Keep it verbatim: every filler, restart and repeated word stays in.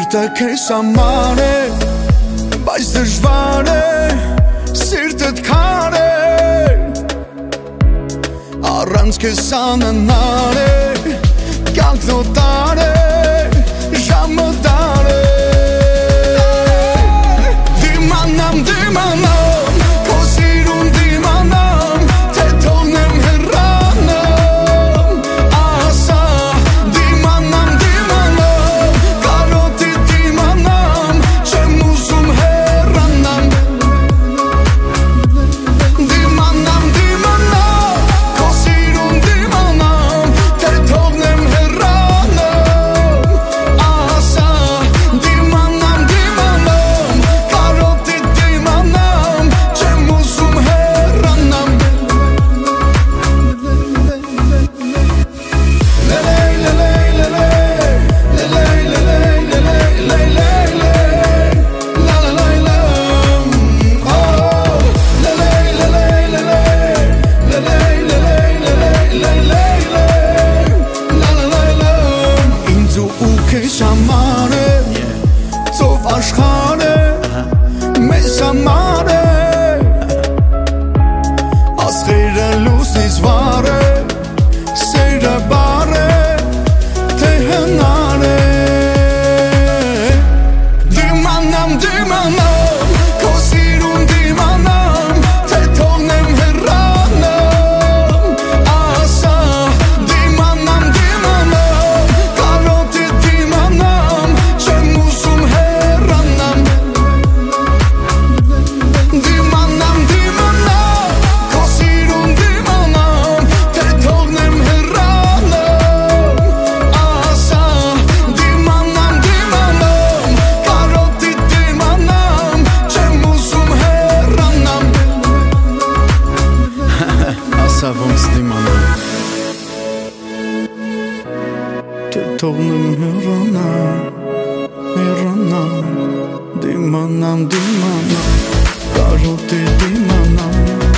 Միտքը քեզ համար է, բայց դժվար է սիրտդ քարել, առանց քեզ անհնար է, կյանքն օտար է, ժամը դար է, դիմանամ, դիմանամ, քո սիրուն դիմանամ, թե թողնեմ հեռանամ, ասա, դիմանամ, դիմանամ, կարոտի դիմանամ, չեմ ուզում հեռանամ, դիմանամ, դիմանամ, քո սիրուն դիմանամ, թե թողնեմ հեռանամ, ասա, դիմանամ, դիմանամ, կարոտի դիմանամ, չեմ ուզում հեռանամ, ինձ ու քեզ համար է, ծով աշխարհ է, մեզ համար է, աստղերը լուսնից վառ է, սերը բառ է, թե հնար է, դիմանամ, դիմանամ, քո սիրուն դիմանամ, թե թողնեմ հեռանամ, ասա, դիմանամ, դիմանամ, կարոտի դիմանամ, չեմ ուզում հեռանամ, դիմանամ, դիմանամ, քո սիրուն դիմանամ, թե թողնեմ հեռանամ, ասա, դիմանամ, դիմանամ, կարոտի դիմանամ, չեմ ուզում հեռանամ, ասա ոնց դիմանամ, թե թողնեմ հեռանամ, հեռանամ, դիմանամ, դիմանամ, կարոտի դիմանամ